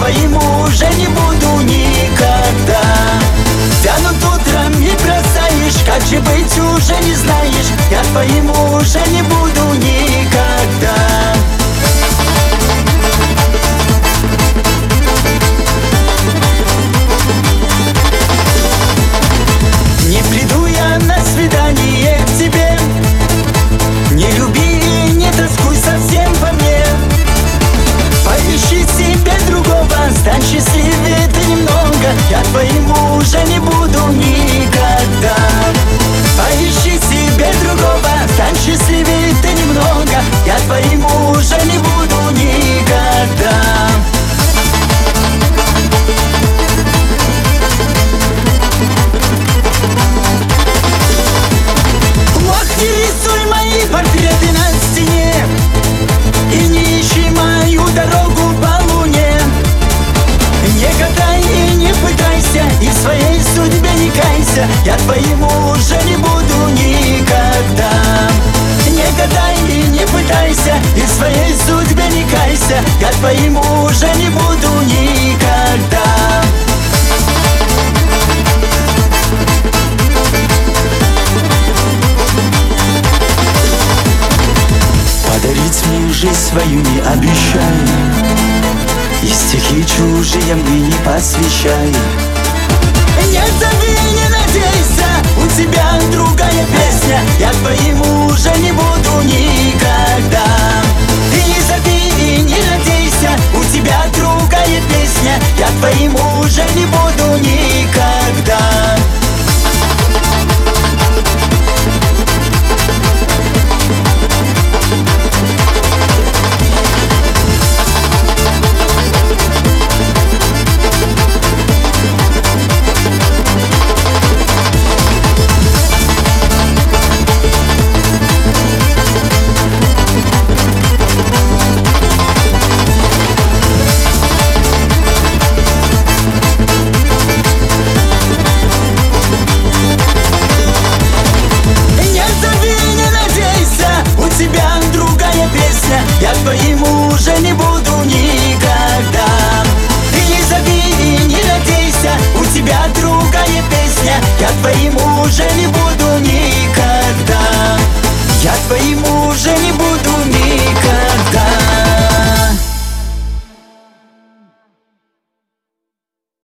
твоим уже не буду никогда. Тянут утром и бросаешь, как же быть уже не знаешь. Я твоим уже не буду никогда. Не приду я на свидание к тебе, не люби и не тоскуй совсем по мне. Поищи себе другого, стань счастливее ты немного. Я твоим уже не буду никогда. Поищи себе другого, стань счастливее ты немного. Я твоим уже не буду никогда. Не рисуй мои портреты на стене и не ищи мою дорогу по луне. Не гадай и не пытайся, и в своей судьбе не кайся. Я твоим уже не буду никогда. Не гадай и не пытайся, и в своей судьбе не кайся. Я твоим уже не буду никогда. Подарить мне жизнь свою не обещай, и стихи чужие мне не посвящай. Не зови, не надейся, у тебя другая песня. Я твоим уже не буду никогда. Ты не зови и не надейся, у тебя другая песня. Я твоим уже не буду никогда. Я твоим уже не буду никогда. Ты не зови и не надейся, у тебя другая песня. Я твоим уже не буду никогда.